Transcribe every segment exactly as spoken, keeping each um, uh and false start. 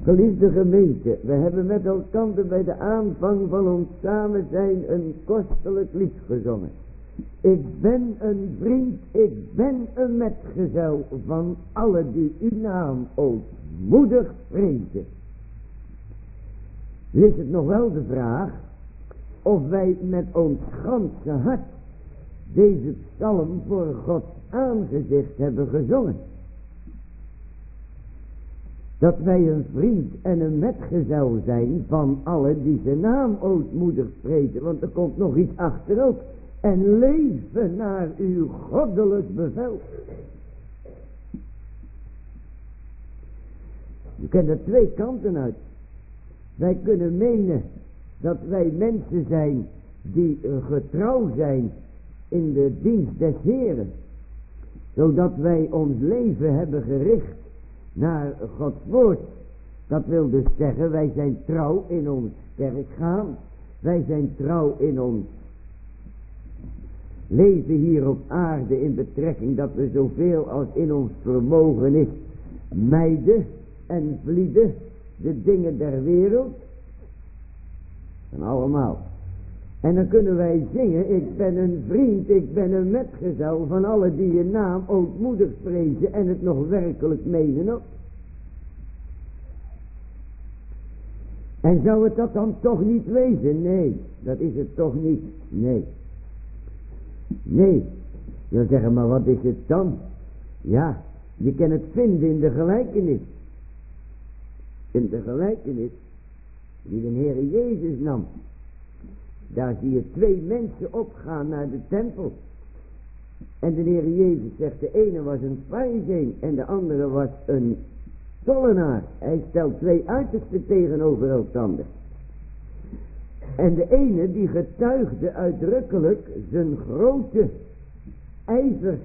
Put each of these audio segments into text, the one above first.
Geliefde gemeente, we hebben met elkaar bij de aanvang van ons samen zijn een kostelijk lied gezongen. Ik ben een vriend, ik ben een metgezel van alle die uw naam ootmoedig vrezen. Nu is het nog wel de vraag of wij met ons ganse hart deze psalm voor Gods aangezicht hebben gezongen. Dat wij een vriend en een metgezel zijn van alle die zijn naam ootmoedig vrezen. Want er komt nog iets achter ook. En leven naar uw goddelijk bevel. Je kent er twee kanten uit. Wij kunnen menen dat wij mensen zijn die getrouw zijn in de dienst des Heren. Zodat wij ons leven hebben gericht naar Gods woord. Dat wil dus zeggen, wij zijn trouw in ons kerk gaan. Wij zijn trouw in ons leven hier op aarde in betrekking dat we zoveel als in ons vermogen is mijden en vlieden de dingen der wereld. En allemaal. En dan kunnen wij zingen, ik ben een vriend, ik ben een metgezel van alle die je naam ootmoedig vrezen en het nog werkelijk menen ook. En zou het dat dan toch niet wezen? Nee, dat is het toch niet. Nee. Nee. Je zeggen, maar wat is het dan? Ja, je kan het vinden in de gelijkenis. In de gelijkenis die de Heere Jezus nam. Daar zie je twee mensen opgaan naar de tempel. En de Heere Jezus zegt, de ene was een Farizee en de andere was een tollenaar. Hij stelt twee uitersten tegenover elkaar. En de ene die getuigde uitdrukkelijk zijn grote ijver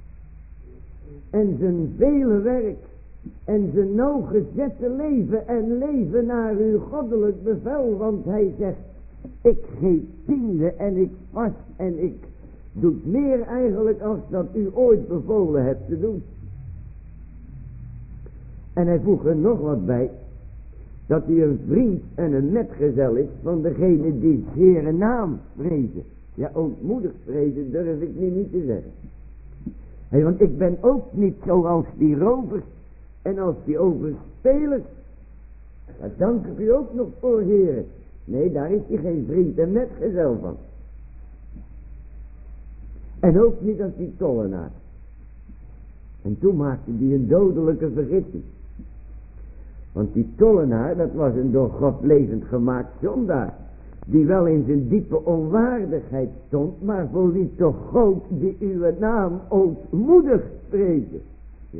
en zijn vele werk en zijn nauwgezette leven en leven naar uw goddelijk bevel. Want hij zegt, ik geef tiende en ik vast en ik doe meer eigenlijk als dat u ooit bevolen hebt te doen. En hij voegt er nog wat bij, dat hij een vriend en een metgezel is van degene die het Heere naam vrezen. Ja, ontmoedig vrezen durf ik nu niet te zeggen. Hey, want ik ben ook niet zoals die rovers en als die overspelers. Daar dank ik u ook nog voor, Heere. Nee, daar is hij geen vriend en metgezel van. En ook niet als die tollenaar. En toen maakte hij een dodelijke vergissing. Want die tollenaar, dat was een door God levend gemaakt zondaar. Die wel in zijn diepe onwaardigheid stond, maar voor wie toch God die uw naam ootmoedig vrezen. Ja.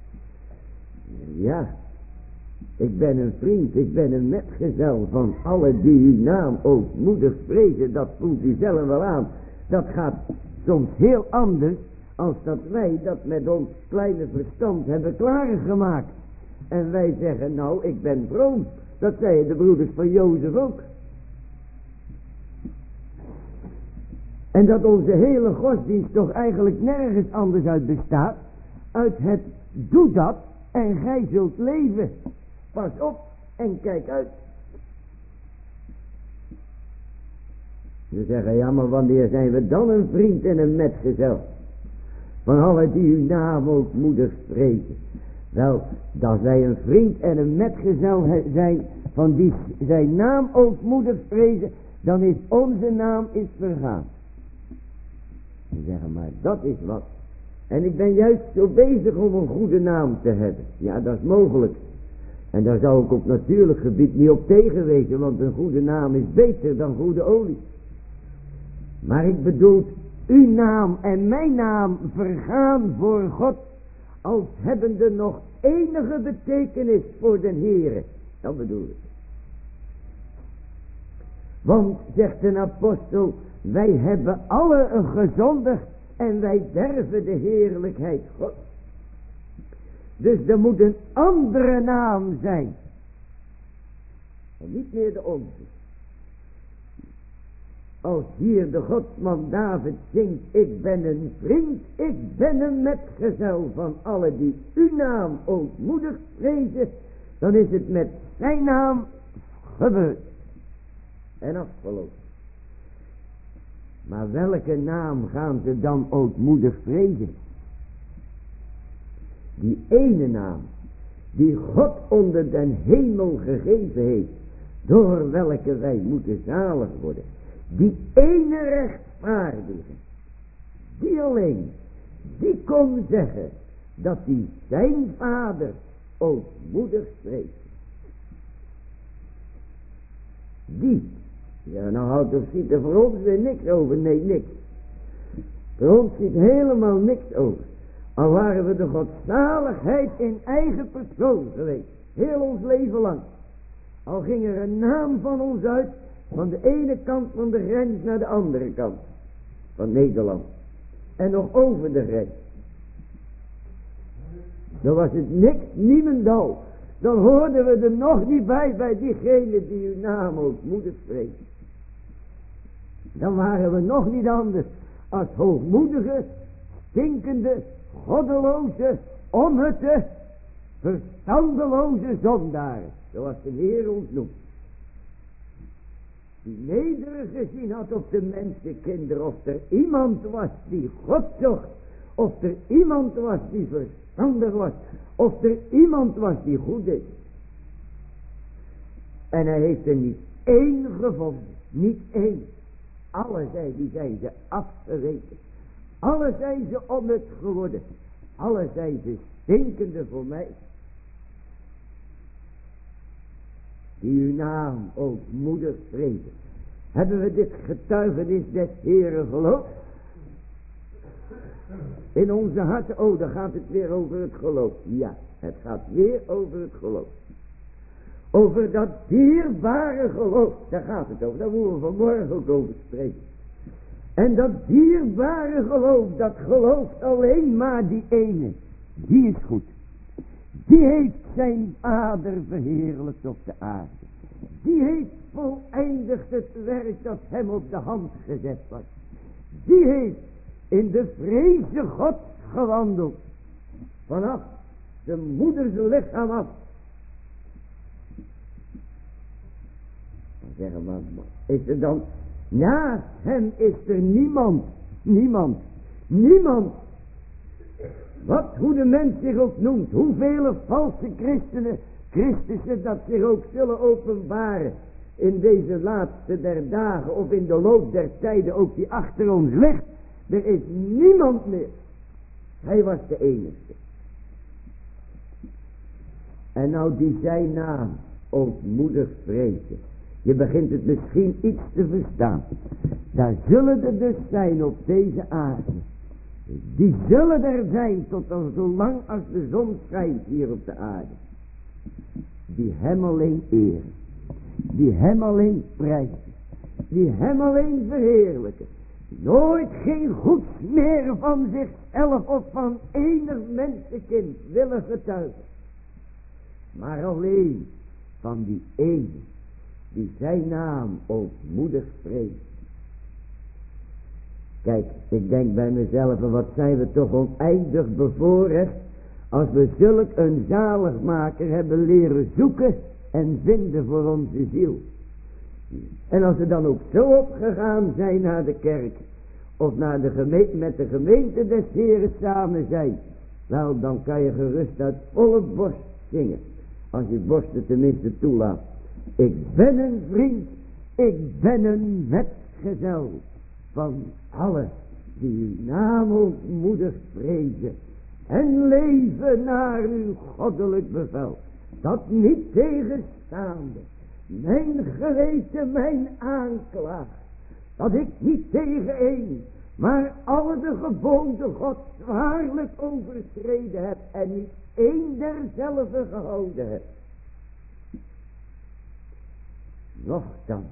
ja, ik ben een vriend, ik ben een metgezel van alle die uw naam ootmoedig vrezen. Dat voelt u zelf wel aan. Dat gaat soms heel anders als dat wij dat met ons kleine verstand hebben klaargemaakt. En wij zeggen, nou, ik ben vroom. Dat zeiden de broeders van Jozef ook. En dat onze hele godsdienst toch eigenlijk nergens anders uit bestaat. Uit het, doe dat en gij zult leven. Pas op en kijk uit. Ze zeggen, ja, maar wanneer zijn we dan een vriend en een metgezel? Van alle die uw naam ootmoedig vrezen. Wel, dat wij een vriend en een metgezel zijn van die zijn naam ootmoedig vrezen, dan is onze naam is vergaan. Ze zeggen, maar dat is wat. En ik ben juist zo bezig om een goede naam te hebben. Ja, dat is mogelijk. En daar zou ik op natuurlijk gebied niet op tegenwezen, want een goede naam is beter dan goede olie. Maar ik bedoel, uw naam en mijn naam vergaan voor God, als hebbende nog enige betekenis voor den Heere. Dat bedoel ik. Want, zegt een apostel, wij hebben alle gezondigd en wij derven de heerlijkheid God. Dus er moet een andere naam zijn. En niet meer de onze. Als hier de godsman David zingt, ik ben een vriend, ik ben een metgezel van alle die uw naam ootmoedig vrezen, dan is het met zijn naam gebeurd en afgelopen. Maar welke naam gaan ze dan ootmoedig vrezen? Die ene naam die God onder den hemel gegeven heeft, door welke wij moeten zalig worden. Die ene rechtvaardige, die alleen, die kon zeggen dat hij zijn vader ootmoedig vreest. Die, ja nou houdt of ziet er voor ons weer niks over, nee niks. Voor ons ziet helemaal niks over. Al waren we de godzaligheid in eigen persoon geweest, heel ons leven lang. Al ging er een naam van ons uit, van de ene kant van de grens naar de andere kant van Nederland. En nog over de grens. Dan was het niks, niemendal. Dan hoorden we er nog niet bij, bij diegene die uw naam ootmoedig spreekt. Dan waren we nog niet anders als hoogmoedige, stinkende, goddeloze, onnutte, verstandeloze zondaren. Zoals de Heer ons noemt. Die nederig gezien had op de mensenkinderen. Of er iemand was die God zocht. Of er iemand was die verstandig was. Of er iemand was die goed is. En hij heeft er niet één gevonden. Niet één. Alle zij, die zijn ze afgeweken. Alle zijn ze onnut geworden. Alle zijn ze stinkende voor mij. Die uw naam ootmoedig vrezen. Hebben we dit getuigenis des Heeren geloofd? In onze harten, oh dan gaat het weer over het geloof. Ja, het gaat weer over het geloof. Over dat dierbare geloof, daar gaat het over. Daar moeten we vanmorgen ook over spreken. En dat dierbare geloof, dat gelooft alleen maar die ene. Die is goed. Die heeft zijn vader verheerlijkt op de aarde. Die heeft voleindigd het werk dat hem op de hand gezet was. Die heeft in de vreze God gewandeld. Vanaf de moeders lichaam af. Dan zeggen we, is er dan, naast hem is er niemand, niemand, niemand. Wat, hoe de mens zich ook noemt, hoeveel valse christenen, Christussen dat zich ook zullen openbaren in deze laatste der dagen of in de loop der tijden ook die achter ons ligt. Er is niemand meer. Hij was de enige. En nou die zijn naam ootmoedig spreken. Je begint het misschien iets te verstaan. Daar zullen er dus zijn op deze aarde. Die zullen er zijn tot al zolang als de zon schijnt hier op de aarde. Die hem alleen eren. Die hem alleen prijzen. Die hem alleen verheerlijken. Nooit geen goeds meer van zichzelf of van enig mensenkind willen getuigen. Maar alleen van die ene die zijn naam ootmoedig spreekt. Kijk, ik denk bij mezelf, wat zijn we toch oneindig bevoorrecht als we zulk een zaligmaker hebben leren zoeken en vinden voor onze ziel. En als we dan ook zo opgegaan zijn naar de kerk of naar de gemeente, met de gemeente des Heren samen zijn, wel dan kan je gerust uit volle borst zingen, als je borst het tenminste toelaat. Ik ben een vriend, ik ben een metgezel van alle die uw naam ootmoedig vrezen en leven naar uw goddelijk bevel, dat niet tegenstaande mijn geweten mijn aanklaagt, dat ik niet tegen één, maar alle de geboden God zwaarlijk overschreden heb en niet één derzelfde gehouden heb. Nochtans,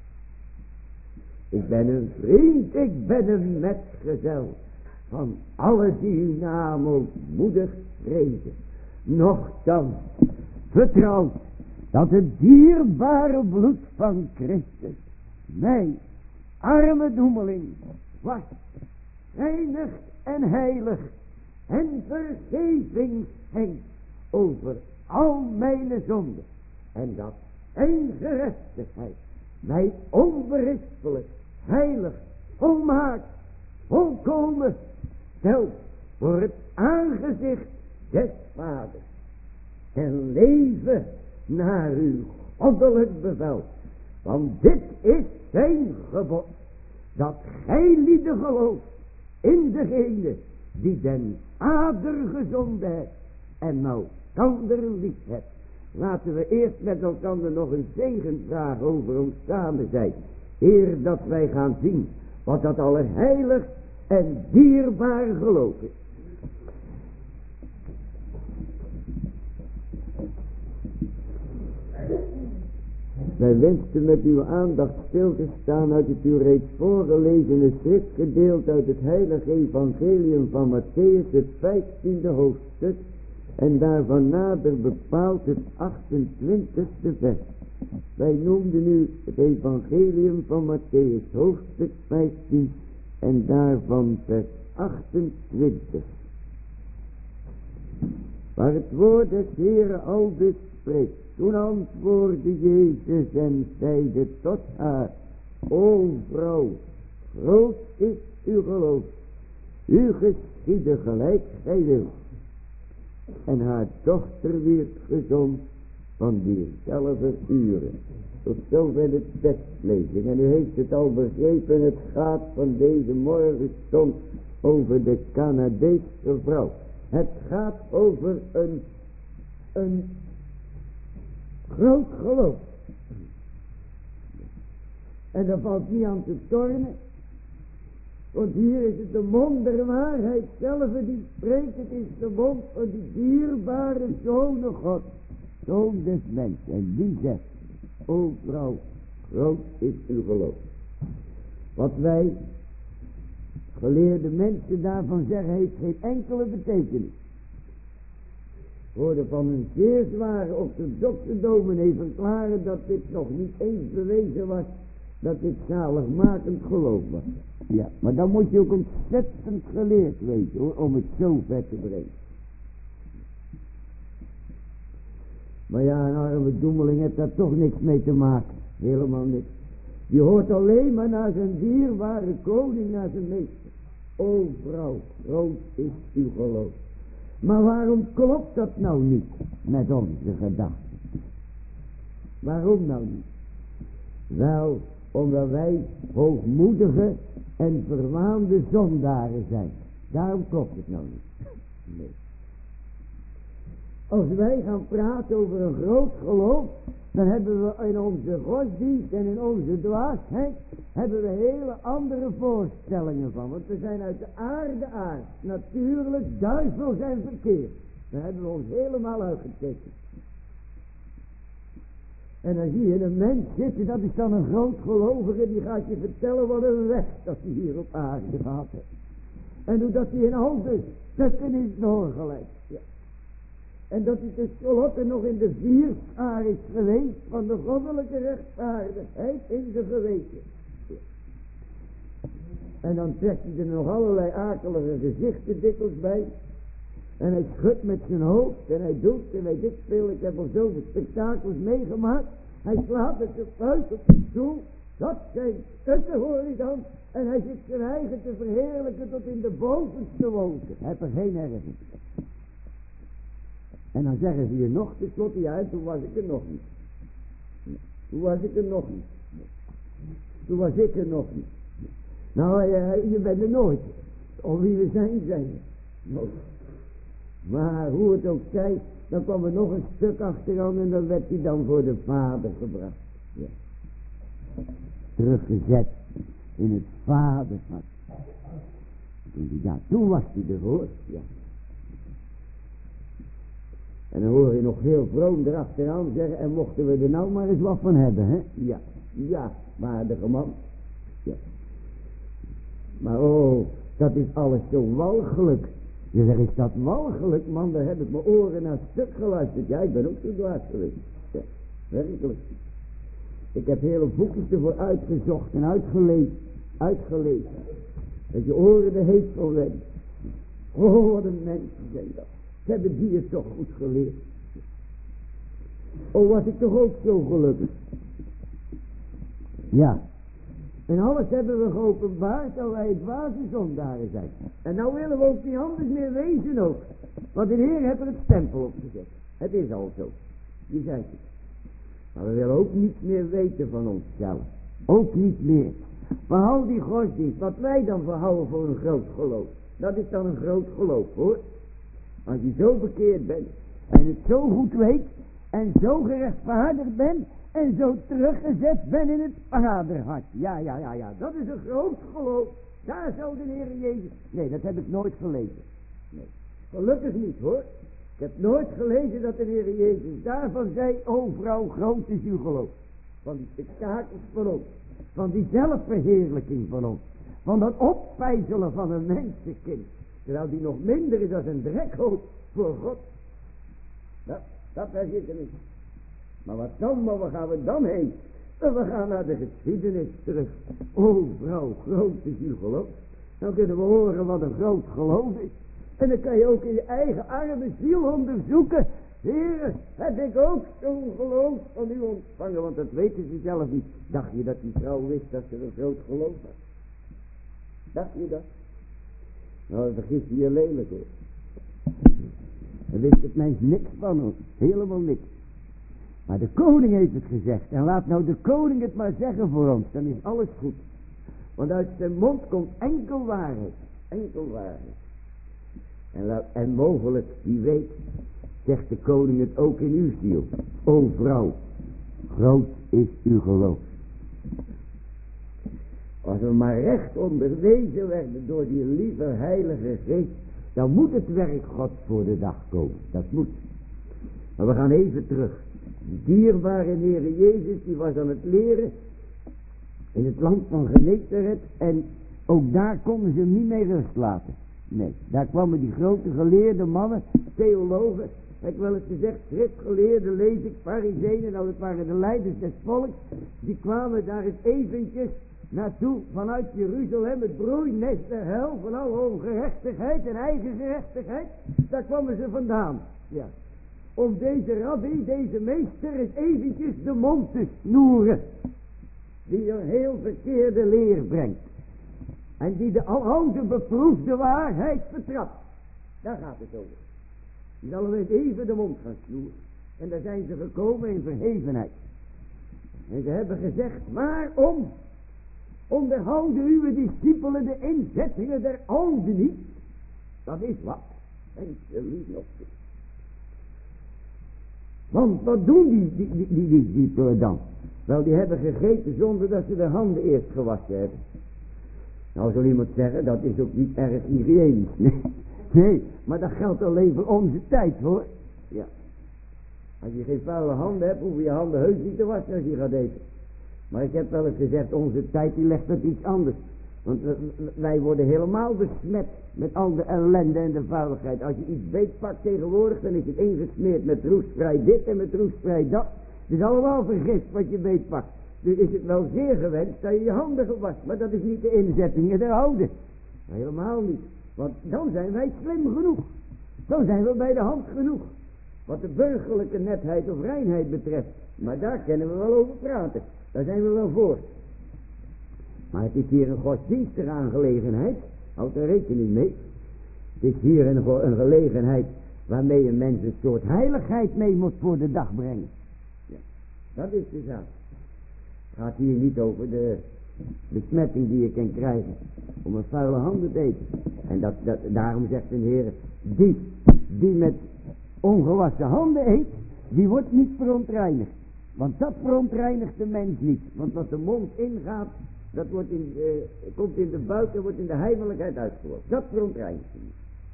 ik ben een vriend, ik ben een metgezel van alle die uw naam ootmoedig vrezen. Nochtans, vertrouwt dat het dierbare bloed van Christus mij, arme doemeling, was, reinigt en heilig en vergeving schenkt over al mijn zonden. En dat één gerechtigheid mij onberispelijk, heilig, volmaakt, volkomen stelt voor het aangezicht des Vaders. En leven naar uw goddelijk bevel. Want dit is zijn gebod. Dat gij lieden gelooft in degene die den Vader gezonden heeft en nou elkander lief hebt. Laten we eerst met elkaar nog een zegen vragen over ons samen zijn. Eer dat wij gaan zien wat dat allerheilig en dierbaar geloof is. Wij wensten met uw aandacht stil te staan uit het u reeds voorgelezene schriftgedeelte uit het heilige evangelium van Matthäus, het vijftiende hoofdstuk, en daarvan nader bepaald het achtentwintigste vers. Wij noemden nu het evangelium van Matthäus, hoofdstuk vijftien, en daarvan vers achtentwintig. Waar het woord des Heeren aldus spreekt. Toen antwoordde Jezus en zeide tot haar: O vrouw, groot is uw geloof. U geschiedde gelijk gij wilt. En haar dochter werd gezond van diezelfde uren. Tot zover de tekstlezing. En u heeft het al begrepen, het gaat van deze morgenstond over de Canadese vrouw. Het gaat over een, een groot geloof. En daar valt niet aan te tornen. Want hier is het de mond der waarheid zelf die spreekt. Het is de mond van die dierbare Zoon God. Zoon des mensen. En die zegt: O vrouw, groot is uw geloof. Wat wij geleerde mensen daarvan zeggen, heeft geen enkele betekenis. Hoorde van een zeer zware orthodoxe dominee verklaren dat dit nog niet eens bewezen was dat dit zaligmakend geloof was. Ja, maar dan moet je ook ontzettend geleerd weten hoor, om het zo ver te brengen. Maar ja, een arme doemeling heeft daar toch niks mee te maken. Helemaal niks. Je hoort alleen maar naar zijn dierbare koning, naar zijn meester. O vrouw, groot is uw geloof. Maar waarom klopt dat nou niet met onze gedachten? Waarom nou niet? Wel, omdat wij hoogmoedige en verwaande zondaren zijn. Daarom klopt het nou niet. Nee. Als wij gaan praten over een groot geloof, dan hebben we in onze godsdienst en in onze dwaasheid hebben we hele andere voorstellingen van. Want we zijn uit de aarde aard. Natuurlijk, duivel zijn verkeerd. Daar hebben we ons helemaal uitgetekend. En dan zie je een mens zitten, dat is dan een groot gelovige, die gaat je vertellen wat een weg dat hij hier op aarde gehad heeft. En hoe dat hij in al de stukken is doorgeleid. Ja. En dat hij tenslotte nog in de vierschaar is geweest van de goddelijke rechtvaardigheid in zijn geweten. Ja. En dan trekt hij er nog allerlei akelige gezichten dikwijls bij. En hij schudt met zijn hoofd en hij doet en hij dit veel. Ik heb al zoveel spektakels meegemaakt. Hij slaat met zijn vuist op de stoel. Dat zijn stukken hoor je dan. En hij zit zijn eigen te verheerlijken tot in de bovenste wolken. Hij heeft er geen erg in. En dan zeggen ze je nog tenslotte, ja, toen was ik er nog niet. Toen was ik er nog niet. Toen was ik er nog niet. Nou, je, je bent er nooit. Om wie we zijn, zijn we. Nooit. Maar hoe het ook zij, dan kwam er nog een stuk achteraan en dan werd hij dan voor de Vader gebracht. Ja. Teruggezet in het Vaderhart. Ja, toen was hij er hoor. Ja. En dan hoor je nog heel vroom erachteraan zeggen, en mochten we er nou maar eens wat van hebben, hè? Ja, ja, waardige man. Ja. Maar oh, dat is alles zo walgelijk. Je zegt, is dat walgelijk, man? Daar heb ik mijn oren naar stuk geluisterd. Ja, ik ben ook zo dwaas geweest. Ja, werkelijk. Ik heb hele boekjes ervoor uitgezocht en uitgelezen. Uitgelezen. Dat je oren er heet van werden. Oh, wat een mensen zijn dat. Ze hebben die het toch goed geleerd. Oh, was ik toch ook zo gelukkig. Ja. En alles hebben we geopenbaard dat wij dwaze zondaren zijn. En nou willen we ook niet anders meer wezen ook. Want de Heer heeft er het stempel op gezet. Het is al zo. Die zei het. Maar we willen ook niets meer weten van onszelf. Ook niet meer. Maar al die godsdienst, wat wij dan verhouden voor een groot geloof. Dat is dan een groot geloof hoor. Als je zo bekeerd bent. En het zo goed weet. En zo gerechtvaardigd bent. En zo teruggezet bent in het vaderhart. Ja, ja, ja, ja. Dat is een groot geloof. Daar zou de Heer Jezus... Nee, dat heb ik nooit gelezen. Nee. Gelukkig niet hoor. Ik heb nooit gelezen dat de Heer Jezus daarvan zei. O vrouw, groot is uw geloof. Van die spektakels van ons. Van die zelfverheerlijking van ons. Van dat opvijzelen van een mensenkind. Terwijl die nog minder is dan een drekhoofd voor God. Dat, dat daar zit er niet. Maar wat dan, maar waar gaan we dan heen? We gaan naar de geschiedenis terug. O vrouw, groot is uw geloof. Dan kunnen we horen wat een groot geloof is. En dan kan je ook in je eigen arme ziel onderzoeken. Heren, heb ik ook zo'n geloof van u ontvangen? Want dat weten ze zelf niet. Dacht je dat die vrouw wist dat ze een groot geloof had? Dacht je dat? Nou, dan vergis je je lelijk hoor. Dan wist het mens niks van ons. Helemaal niks. Maar de koning heeft het gezegd. En laat nou de koning het maar zeggen voor ons. Dan is alles goed. Want uit zijn mond komt enkel waarheid. Enkel waarheid. En, laat, en mogelijk, wie weet, zegt de koning het ook in uw ziel. O vrouw, groot is uw geloof. Als we maar recht onderwezen werden door die lieve heilige geest, dan moet het werk Gods voor de dag komen. Dat moet. Maar we gaan even terug. Die dierbare Heere Jezus, die was aan het leren in het land van Genezareth. En ook daar konden ze hem niet mee rust laten. Nee, daar kwamen die grote geleerde mannen, theologen. Ik wel eens gezegd, schriftgeleerden, lees ik, farizeeën, nou het waren de leiders des volks. Die kwamen daar eens eventjes naartoe vanuit Jeruzalem, het broeinest der hel, van alle ongerechtigheid en eigen gerechtigheid. Daar kwamen ze vandaan. Ja. Om deze rabbi, deze meester, eens eventjes de mond te snoeren. Die een heel verkeerde leer brengt. En die de aloude beproefde waarheid vertrapt. Daar gaat het over. Die zal hem eens even de mond gaan snoeren. En daar zijn ze gekomen in verhevenheid. En ze hebben gezegd, waarom onderhouden uw discipelen de inzettingen der oude niet? Dat is wat. Denk je lief nog. Want wat doen die, die, die, die, die discipelen dan? Wel, die hebben gegeten zonder dat ze de handen eerst gewassen hebben. Nou zal iemand zeggen, dat is ook niet erg hygiënisch. Nee, nee, maar dat geldt alleen voor onze tijd hoor. Ja. Als je geen vuile handen hebt, hoef je je handen heus niet te wassen als je gaat eten. Maar ik heb wel eens gezegd, onze tijd die legt dat iets anders. Want wij worden helemaal besmet met al de ellende en de vuiligheid. Als je iets beetpakt tegenwoordig, dan is het ingesmeerd met roestvrij dit en met roestvrij dat. Het is allemaal vergist wat je beetpakt. Dus is het wel zeer gewenst dat je je handen gewast. Maar dat is niet de inzettingen der oude. Helemaal niet. Want dan zijn wij slim genoeg. Dan zijn we bij de hand genoeg. Wat de burgerlijke netheid of reinheid betreft. Maar daar kunnen we wel over praten. Daar zijn we wel voor. Maar het is hier een godsdienstige aangelegenheid. Houd er rekening mee. Het is hier een, een gelegenheid waarmee een mens een soort heiligheid mee moet voor de dag brengen. Ja, dat is de zaak. Het gaat hier niet over de besmetting die je kan krijgen om een vuile handen te eten. En dat, dat, daarom zegt de Heer, die, die met ongewassen handen eet, die wordt niet verontreinigd. Want dat verontreinigt de mens niet. Want wat de mond ingaat, dat wordt in, uh, komt in de buik en wordt in de heimelijkheid uitgevoerd. Dat verontreinigt hem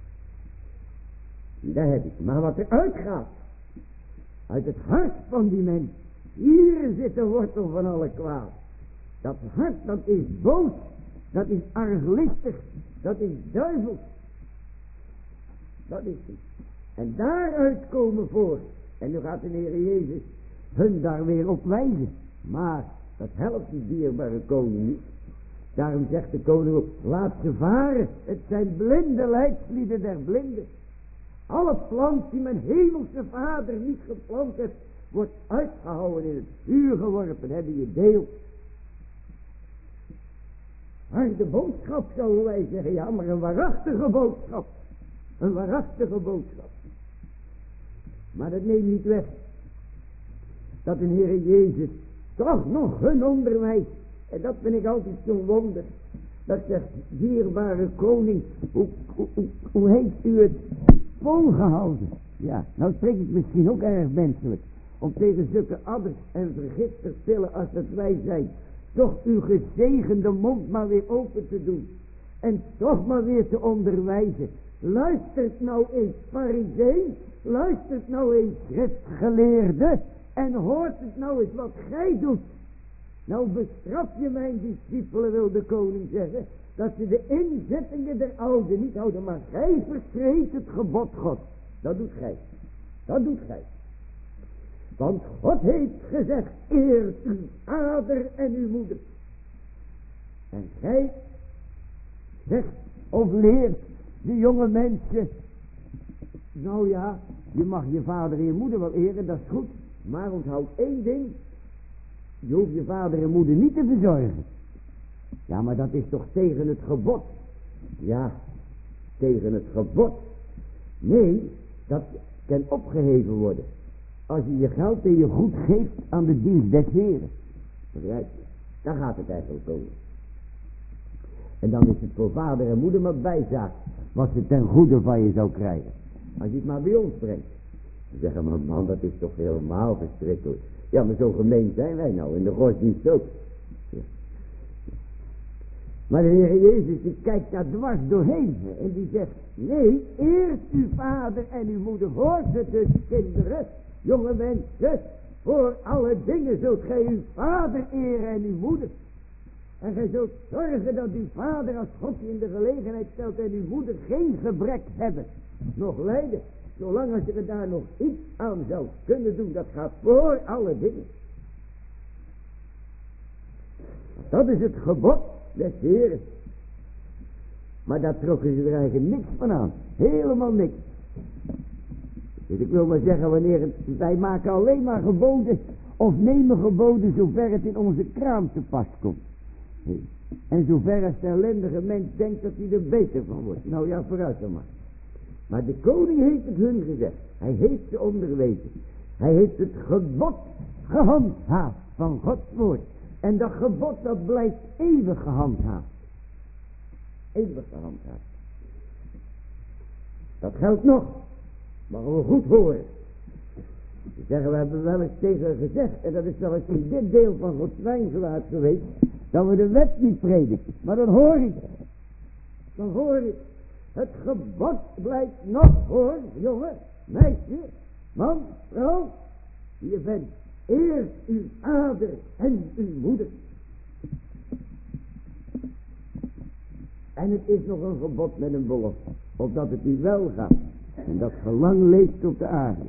niet. Daar heb ik. Maar wat er uitgaat, uit het hart van die mens, hier zit de wortel van alle kwaad. Dat hart, dat is boos, dat is arglistig, dat is duivels. Dat is het. En daaruit komen voor. En nu gaat de Heer Jezus hun daar weer op wijzen. Maar dat helpt die dierbare koning niet. Daarom zegt de koning ook, laat ze varen. Het zijn blinde leidslieden der blinden. Alle plant die mijn hemelse vader niet geplant heeft, wordt uitgehouden, in het vuur geworpen, hebben je deel. Harde boodschap, zouden wij zeggen, ja, maar een waarachtige boodschap. Een waarachtige boodschap. Maar dat neemt niet weg dat de Heer Jezus toch nog hun onderwijs, en dat vind ik altijd zo'n wonder, dat zegt, dierbare koning, hoe, hoe, hoe, hoe heeft u het volgehouden? Ja, nou spreek ik misschien ook erg menselijk, om tegen zulke adders en vergiftigpillen als dat wij zijn, toch uw gezegende mond maar weer open te doen, en toch maar weer te onderwijzen. Luistert nou eens, farizee, luistert nou eens, schriftgeleerde, en hoort het nou eens wat gij doet. Nou bestraf je mijn discipelen, wil de koning zeggen, dat ze de inzettingen der oude niet houden, maar gij vertreedt het gebod God. Dat doet gij. Dat doet gij. Want God heeft gezegd, eert uw vader en uw moeder. En gij zegt of leert de jonge mensen, nou ja, je mag je vader en je moeder wel eren, dat is goed. Maar onthoud één ding, je hoeft je vader en moeder niet te verzorgen. Ja, maar dat is toch tegen het gebod? Ja, tegen het gebod. Nee, dat kan opgeheven worden. Als je je geld en je goed geeft aan de dienst des Heren. Begrijp je? Daar gaat het eigenlijk over. En dan is het voor vader en moeder maar bijzaak wat ze ten goede van je zou krijgen. Als je het maar bij ons brengt. Dan zeggen we, man, dat is toch helemaal verschrikkelijk. Ja, maar zo gemeen zijn wij nou, in de godsdienst ook. Ja. Maar de Heer Jezus, die kijkt daar dwars doorheen. En die zegt, nee, eert uw vader en uw moeder. Hoort het dus, kinderen, jonge mensen. Voor alle dingen zult gij uw vader eren en uw moeder. En gij zult zorgen dat uw vader, als God je in de gelegenheid stelt, en uw moeder geen gebrek hebben. Nog lijden. Zolang als je er daar nog iets aan zou kunnen doen, dat gaat voor alle dingen. Dat is het gebod des Heeren. Maar daar trokken ze er eigenlijk niks van aan. Helemaal niks. Dus ik wil maar zeggen, wanneer het, wij maken alleen maar geboden, of nemen geboden zover het in onze kraam te pas komt. En zover als de ellendige mens denkt dat hij er beter van wordt. Nou ja, vooruit dan maar. Maar de koning heeft het hun gezegd. Hij heeft ze onderwezen. Hij heeft het gebod gehandhaafd van Gods woord. En dat gebod dat blijft eeuwig gehandhaafd. Eeuwig gehandhaafd. Dat geldt nog. Mogen we goed horen. Ze zeggen, we hebben wel eens tegen gezegd, en dat is wel eens in dit deel van Gods wijngewaad geweest, dat we de wet niet prediken. Maar dan hoor ik. Dan hoor ik. Het gebod blijft nog, hoor, jongen, meisje, man, vrouw, die je bent. Eer uw vader en uw moeder. En het is nog een gebod met een belofte, opdat het u wel gaat. En dat gelang leeft op de aarde.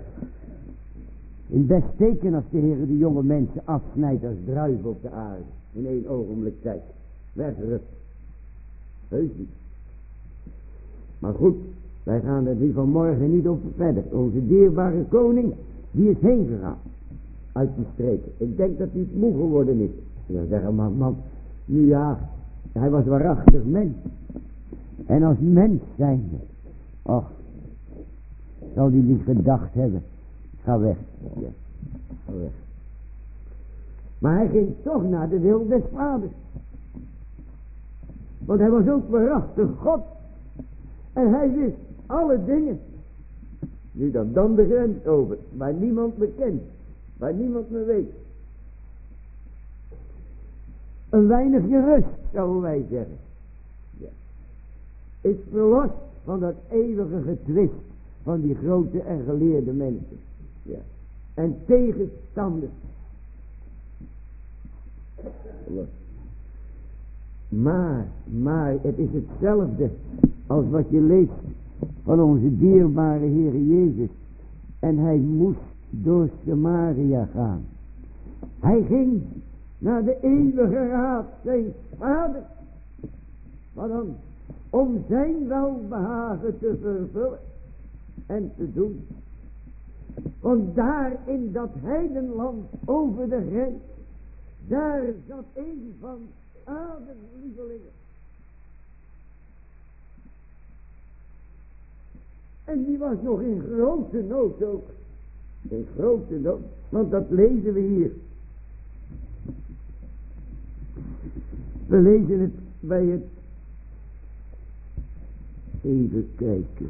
In best teken als de Heer de jonge mensen afsnijdt als druiven op de aarde. In één ogenblik tijd. Wegrukt. Heus niet. Maar goed, wij gaan er die vanmorgen niet op verder. Onze dierbare koning, die is heen gegaan. Uit die streken. Ik denk dat hij het moe geworden is. En dan zeggen man, man, nu ja, hij was waarachtig mens. En als mens zijnde, och, zou hij niet gedacht hebben, ga weg. Ja, ga weg. Maar hij ging toch naar de wil des vaders. Want hij was ook waarachtig God. En hij wist alle dingen. Nu dan, dan de grens over, waar niemand me kent, waar niemand me weet. Een weinigje rust, zouden wij zeggen. Ja. Is verlost van dat eeuwige getwist van die grote en geleerde mensen. Ja. En tegenstanders. Maar, maar, het is hetzelfde als wat je leest van onze dierbare Heer Jezus. En hij moest door Samaria gaan. Hij ging naar de eeuwige raad zijn vader. Maar dan, om zijn welbehagen te vervullen en te doen. Want daar in dat heidenland over de grens, daar zat een van Adams lievelingen. En die was nog in grote nood ook. In grote nood. Want dat lezen we hier. We lezen het bij het. Even kijken.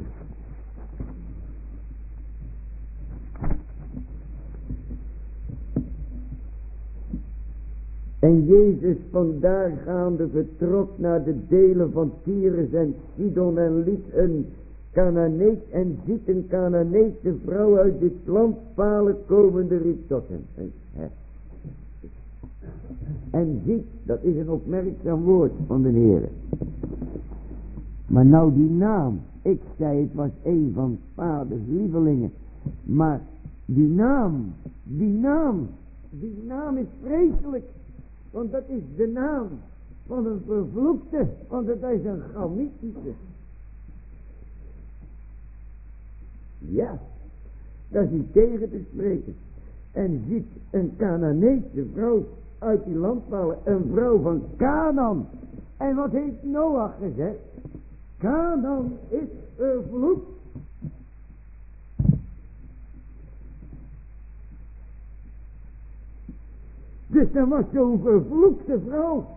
En Jezus vandaar gaande vertrok naar de delen van Tyrus en Sidon en liet een Kananeet en ziet een Kananeese vrouw uit dit land palen komende riep tot hem. En, hè. en ziet, dat is een opmerkzaam woord van de Heer. Maar nou die naam, ik zei het was een van vaders lievelingen. Maar die naam, die naam, die naam is vreselijk. Want dat is de naam van een vervloekte, want het is een Gamitische. Ja, dat is niet tegen te spreken. En ziet een Kananeese vrouw uit die land vallen, een vrouw van Canaan. En wat heeft Noach gezegd? Canaan is vervloekt. Dus dat was zo'n vervloekte vrouw.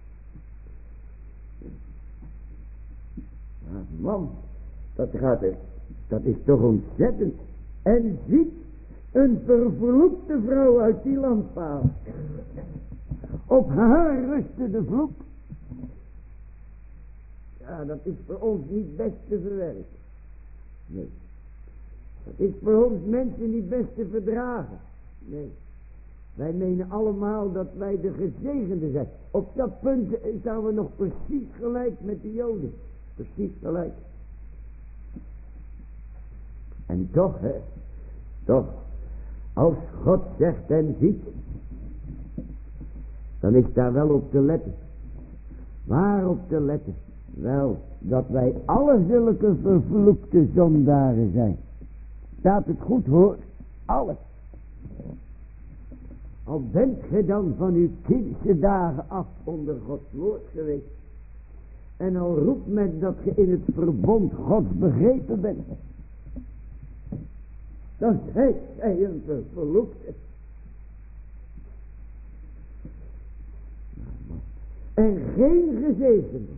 Ja, man, dat gaat er. Dat is toch ontzettend. En ziet een vervloekte vrouw uit die landpaal. Op haar rustte de vloek. Ja, dat is voor ons niet best te verwerken. Nee. Dat is voor ons mensen niet best te verdragen. Nee. Wij menen allemaal dat wij de gezegenden zijn. Op dat punt zijn we nog precies gelijk met de Joden. Precies gelijk. En toch, hè, toch, als God zegt en ziet, dan is daar wel op te letten. Waar op te letten? Wel, dat wij alle zulke vervloekte zondaren zijn. Staat het goed hoor, alles. Al bent ge dan van uw kindse dagen af onder Gods woord geweest. En al roept men dat ge in het verbond Gods begrepen bent. Dan zijt gij een vervloekte. En geen gezegende.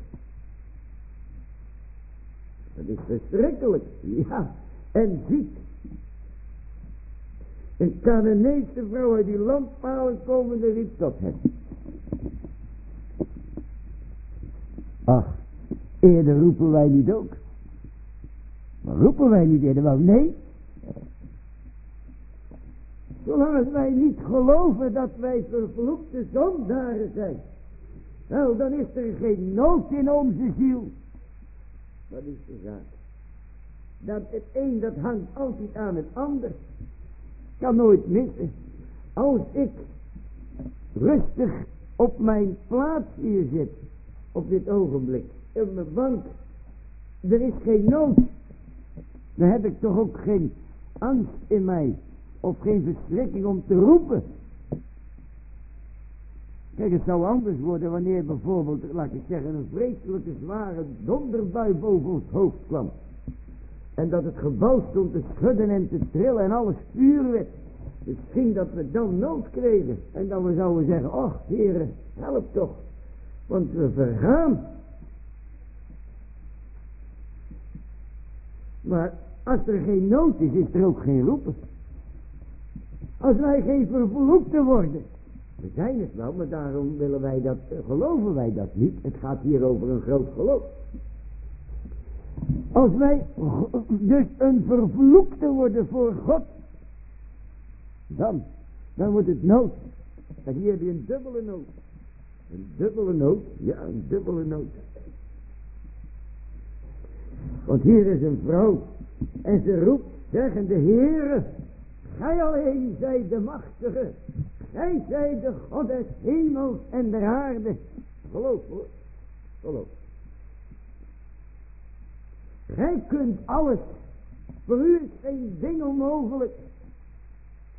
Dat is verschrikkelijk. Ja, en ziet. Een Kananeese vrouw uit die landpalen komende riep tot hem. Ach, eerder roepen wij niet ook. Maar roepen wij niet eerder wel? Nee. Zolang wij niet geloven dat wij vervloekte zondaren zijn. Wel, dan is er geen nood in onze ziel. Wat is de zaak? Dat het een, dat hangt altijd aan het ander. Kan nooit missen. Als ik rustig op mijn plaats hier zit, op dit ogenblik, op mijn bank, er is geen nood. Dan heb ik toch ook geen angst in mij, of geen verschrikking om te roepen. Kijk, het zou anders worden wanneer bijvoorbeeld, laat ik zeggen, een vreselijke zware donderbui boven ons hoofd kwam. En dat het gebouw stond te schudden en te trillen en alles vuur werd. Misschien dat we dan nood kregen. En dan we zouden zeggen, och Heere, help toch. Want we vergaan. Maar als er geen nood is, is er ook geen roepen. Als wij geen vervloekte worden. We zijn het wel, maar daarom willen wij dat, geloven wij dat niet. Het gaat hier over een groot geloof. Als wij dus een vervloekte worden voor God, dan, dan wordt het nood. En hier heb je een dubbele nood. Een dubbele nood, ja, een dubbele nood. Want hier is een vrouw en ze roept, zeggende, Heere, gij alleen zijt de machtige, gij zijt de God des hemels en der aarde. Geloof hoor, geloof. Gij kunt alles. Voor u is geen ding onmogelijk.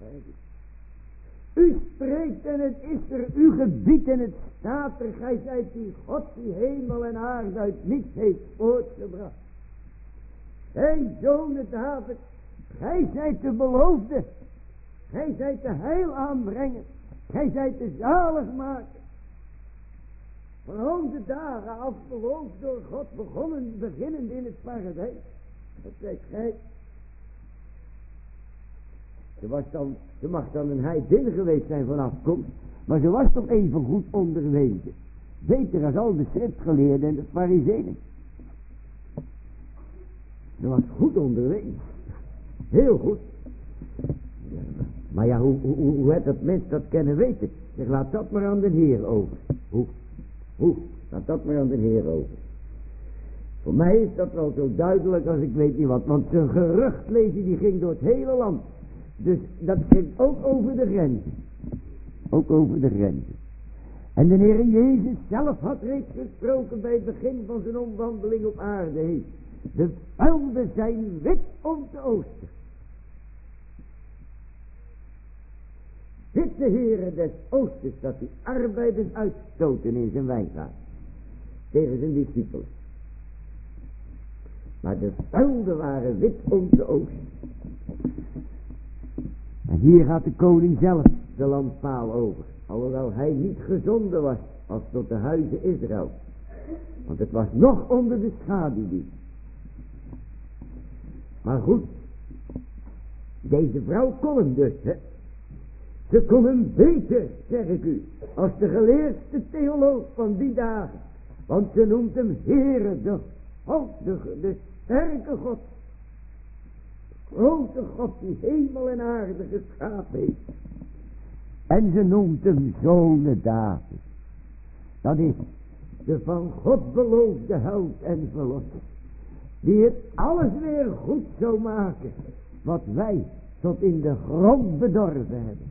U spreekt en het is er, u gebiedt en het staat er. Gij zijt die God die hemel en aarde uit niets heeft voortgebracht. Gij zonen David, gij zijt de beloofde. Gij zijt de heil aanbrenger. Gij zijt de zaligmaker. Van oude dagen af beloofd door God, begonnen, beginnend in het paradijs. Dat zijt gij. Ze, was dan, ze mag dan een heidin geweest zijn van afkomst, maar ze was toch even goed onderwezen. Beter als al de schriftgeleerden en de farizeeën. Ze was goed onderwezen. Heel goed. Maar ja, hoe, hoe, hoe het dat mens dat kennen weten? Zeg, laat dat maar aan de Heer over. Hoe? Hoe? Laat dat maar aan de Heer over. Voor mij is dat wel zo duidelijk als ik weet niet wat. Want zijn gerucht lezen die ging door het hele land. Dus dat ging ook over de grenzen. Ook over de grenzen. En de Heer Jezus zelf had reeds gesproken bij het begin van zijn omwandeling op aarde heen. De velden zijn wit om te oosten. Dit de Heere des Oostens, dat die arbeiders uitstoten in zijn wijngaard. Tegen zijn discipelen. Maar de velden waren wit om te oosten. En hier gaat de koning zelf de landpaal over. Alhoewel hij niet gezonden was als tot de huizen Israël. Want het was nog onder de schaduw die. Maar goed. Deze vrouw kon hem dus, hè. Ze kon hem beter, zeg ik u, als de geleerdste theoloog van die dagen. Want ze noemt hem Heere, de God, de, de sterke God. De grote God die hemel en aarde geschapen heeft. En ze noemt hem Zoon David. Dat is de van God beloofde held en verlosser. Die het alles weer goed zou maken. Wat wij tot in de grond bedorven hebben.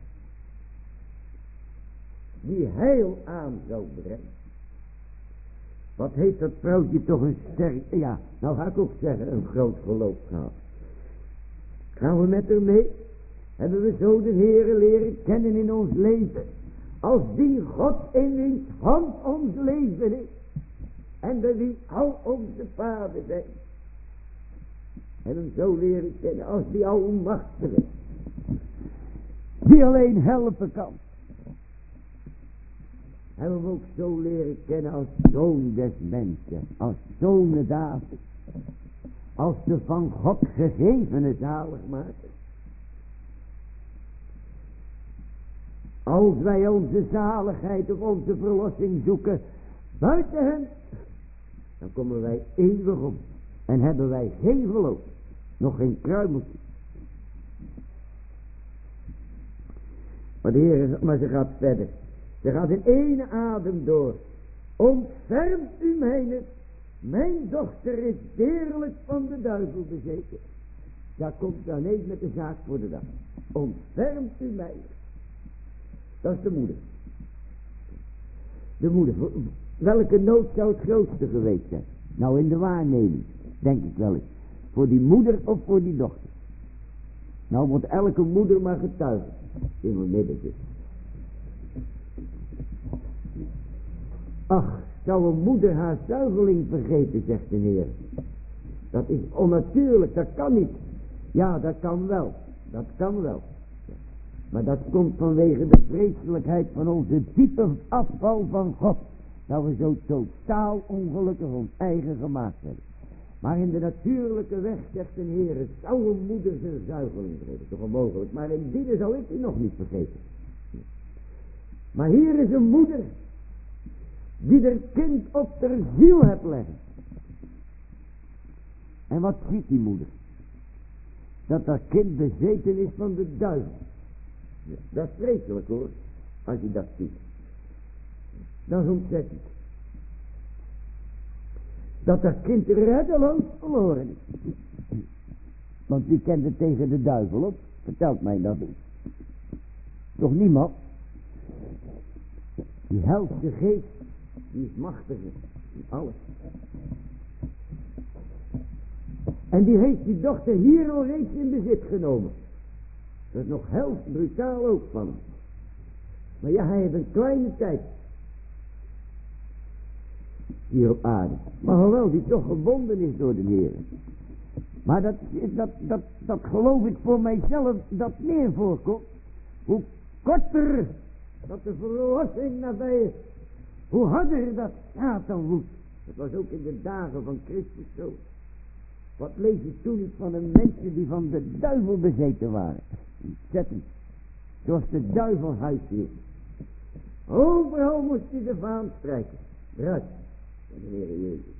Die heil aan zou brengen. Wat heeft dat vrouwtje toch een sterk, ja, nou ga ik ook zeggen, een groot geloof gehad. Gaan we met haar mee? Hebben we zo de Heere leren kennen in ons leven. Als die God in wiens hand ons leven is. En bij wie al onze vader zijn. En hem zo leren kennen als die almachtige. Die alleen helpen kan. En hem ook zo leren kennen als zoon des mensen. Als zoon David. Als de van God gegevene zaligmaker. Als wij onze zaligheid of onze verlossing zoeken buiten hem. Dan komen wij eeuwig om. En hebben wij geen geloof. Nog geen kruimeltje. Maar de Heer, maar ze gaat verder. Ze gaat in ene adem door. Ontfermt u mijne. Mijn dochter is deerlijk van de duivel bezeten. Daar komt dan eens met de zaak voor de dag. Ontfermt u mij. Dat is de moeder. De moeder. Welke nood zou het grootste geweest zijn? Nou, in de waarneming. Denk ik wel eens. Voor die moeder of voor die dochter? Nou moet elke moeder maar getuigen. In mijn midden zit. Ach, zou een moeder haar zuigeling vergeten, zegt de Heer. Dat is onnatuurlijk, dat kan niet. Ja, dat kan wel. Dat kan wel. Maar dat komt vanwege de vreselijkheid van onze diepe afval van God. Dat we zo totaal ongelukkig ons eigen gemaakt hebben. Maar in de natuurlijke weg, zegt de Heer, zou een moeder zijn zuigeling vergeten. Toch onmogelijk. Maar in die zal ik die nog niet vergeten. Maar hier is een moeder die er kind op ter ziel hebt leggen. En wat ziet die moeder? Dat dat kind bezeten is van de duivel. Dat is vreselijk hoor, als je dat ziet. Dat is ontzettend. Dat dat kind reddeloos verloren is. Want wie kent het tegen de duivel op? Vertelt mij dat eens. Toch niemand? Die helse geest, die is machtiger in alles. En die heeft die dochter hier al reeds in bezit genomen. Dat is nog helft brutaal ook van hem. Maar ja, hij heeft een kleine tijd hier op aarde. Maar hoewel die toch gebonden is door de Heer. Maar dat, dat, dat, dat geloof ik voor mijzelf dat meer voorkomt. Hoe korter dat de verlossing nabij is, hoe harder dat Satan woedt. Dat was ook in de dagen van Christus zo. Wat lees je toen niet van de mensen die van de duivel bezeten waren? Ontzettend. Zoals de duivel huisheer. Overal moest hij de vaan strijken. Eruit. Van de Heer Jezus.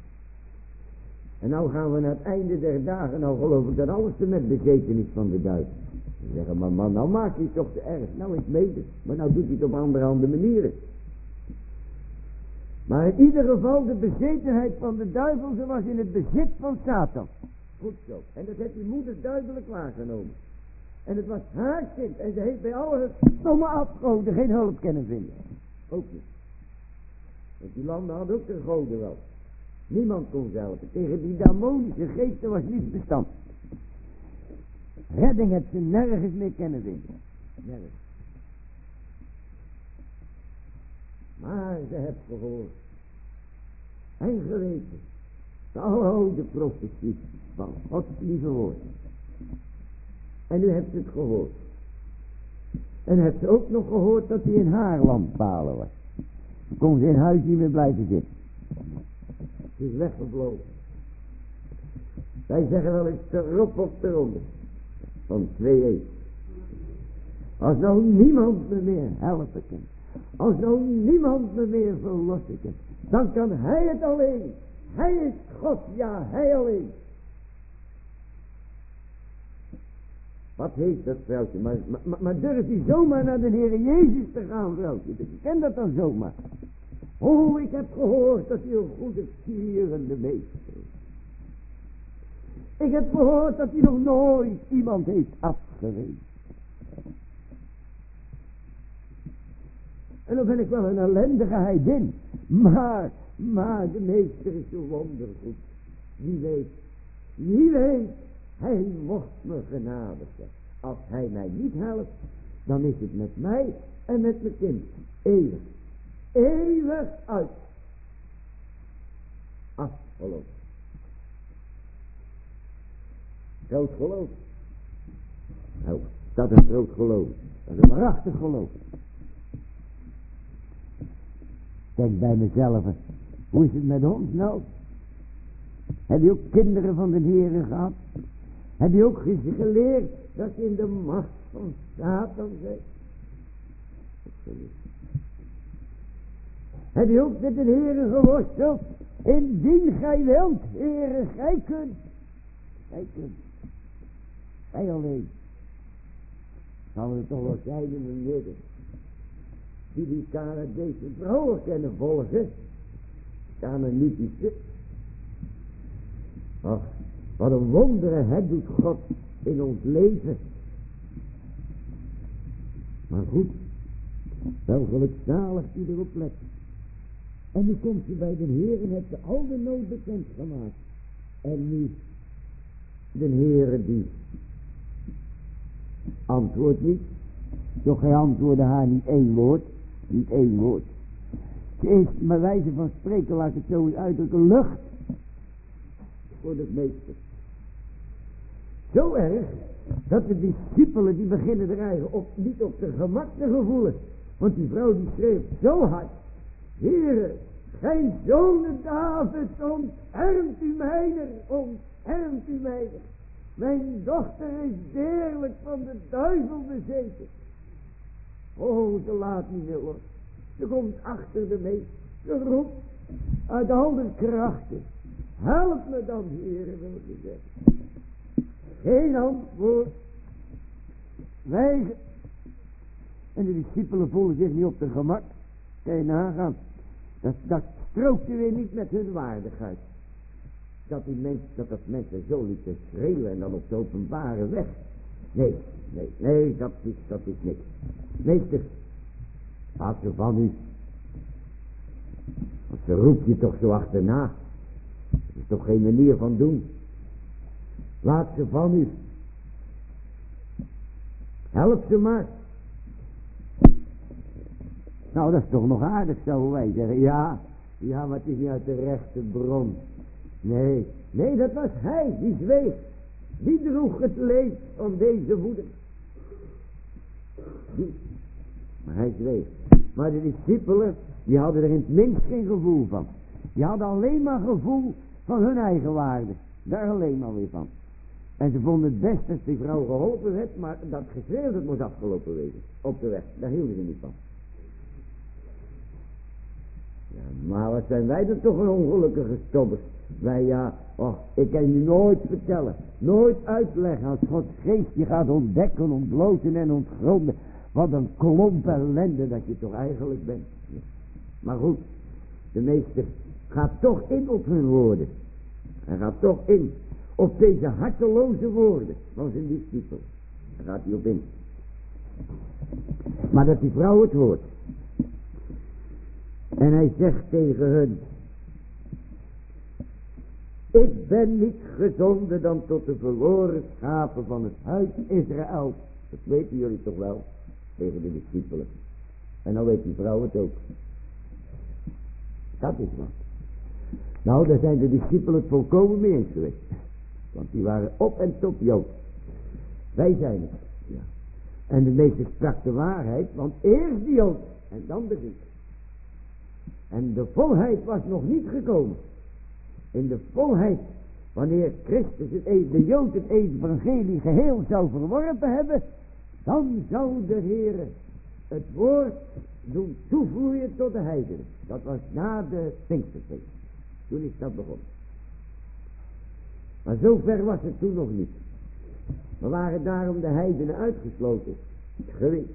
En nou gaan we naar het einde der dagen. Nou geloof ik dat alles te met bezeten is van de duivel. Ze zeggen, maar man, nou maakt hij toch te erg. Nou is het beter. Maar nou doet hij het op andere manieren. Maar in ieder geval de bezetenheid van de duivel, ze was in het bezit van Satan. Goed zo. En dat heeft die moeder duidelijk waargenomen. En het was haar kind. En ze heeft bij alle stomme afgoden geen hulp kunnen vinden. Ook niet. Want die landen hadden ook de goden wel. Niemand kon ze helpen. Tegen die demonische geesten was niets bestand. Redding heeft ze nergens meer kunnen vinden. Nergens. Maar ze heeft gehoord. En geweten. De oude profetie van Gods lieve woord. En nu heeft ze het gehoord. En heeft ze ook nog gehoord dat hij in haar land palen was. Dan kon ze in huis niet meer blijven zitten. Ze is weggevlogen. Wij zeggen wel eens erop of eronder. Van twee één. Als nou niemand me meer helpen kan. Als nou niemand me meer verlossen kan. Dan kan hij het alleen. Hij is God, ja, hij alleen. Wat heeft dat vrouwtje? Maar, maar, maar durft hij zomaar naar de Heer Jezus te gaan, vrouwtje? Ik ken dat dan zomaar. Oh, ik heb gehoord dat hij een goede vierende meester is. Ik heb gehoord dat hij nog nooit iemand heeft afgewezen. En dan ben ik wel een ellendige heidin. Maar, maar de meester is zo wondergoed. Wie weet, wie weet, hij wordt me genadig. Als hij mij niet helpt, dan is het met mij en met mijn kind eeuwig. Eeuwig uit. Afgelopen. Groot geloof. Nou, dat is een groot geloof. Dat is een waarachtig geloof. Denk bij mezelf, hoe is het met ons nou? Heb je ook kinderen van de Heere gehad? Heb je ook geleerd dat je in de macht van Satan bent? Heb je ook met de Heere geworsteld? Indien gij wilt, Heere, gij kunt. Gij kunt. Gij alleen. Zal het toch wel zijn in mijn midden. Die die Canadese vrouwen kunnen volgen. Canaanitische. Ach, wat een wonderen het doet God in ons leven. Maar goed, wel gelukzalig die erop let. En nu komt je bij de Heer en hebt je al de nood bekend gemaakt. En nu, de Heer die antwoordt niet. Doch hij antwoordde haar niet één woord. Niet één woord. Ze is, bij wijze van spreken, laat ik het zo eens uitdrukken, lucht voor de meester. Zo erg, dat de discipelen die beginnen er eigen op, niet op de gemak te gevoelen. Want die vrouw die schreef zo hard. Heere, gij zonen David, ontfermt u mijner, ontfermt u mijner. Mijn dochter is deerlijk van de duivel bezeten. Oh, ze laat niet meer los. Ze komt achter de meester. Ze roept uit al de krachten. Help me dan, Heere, wil ze zeggen. Geen antwoord. Wijzen. En de discipelen voelen zich niet op de gemak. Kan je nagaan. Dat, dat strookte weer niet met hun waardigheid. Dat die mens, dat dat mensen zo lieten schreeuwen en dan op de openbare weg. Nee, nee, nee, dat is, dat is niks. Meester, laat ze van u. Want ze roept je toch zo achterna. Dat is toch geen manier van doen. Laat ze van u. Help ze maar. Nou, dat is toch nog aardig, zouden wij zeggen. Ja, ja, maar het is niet uit de rechte bron. Nee, nee, dat was hij die zweeg. Die droeg het leed om deze woede. Die. Maar hij zweeg. Maar de discipelen, die hadden er in het minst geen gevoel van. Die hadden alleen maar gevoel van hun eigen waarde. Daar alleen maar weer van. En ze vonden het best dat die vrouw geholpen werd, maar dat geschreeuw dat moest afgelopen wezen. Op de weg, daar hielden ze niet van. Ja, maar wat zijn wij dan toch een ongelukkige stobbers. Wij ja, oh, ik kan je nooit vertellen, nooit uitleggen als Gods geest je gaat ontdekken, ontbloten en ontgronden. Wat een klomp ellende dat je toch eigenlijk bent. Ja. Maar goed, de meester gaat toch in op hun woorden. Hij gaat toch in op deze harteloze woorden van zijn discipel. Daar gaat hij op in. Maar dat die vrouw het hoort. En hij zegt tegen hun: ik ben niet gezonden dan tot de verloren schapen van het huis Israël. Dat weten jullie toch wel, tegen de discipelen. En dan weet die vrouw het ook. Dat is wat. Nou, daar zijn de discipelen het volkomen mee eens geweest. Want die waren op en top Jood. Wij zijn het. Ja. En de meester sprak de waarheid, want eerst de Jood en dan de Griek. En de volheid was nog niet gekomen. In de volheid, wanneer Christus het, de Jood het evangelie geheel zou verworpen hebben, dan zou de Heer het woord doen toevloeien tot de heidenen. Dat was na de Pinksterfeest. Toen is dat begonnen. Maar zover was het toen nog niet. We waren daarom de heidenen uitgesloten. Geweest.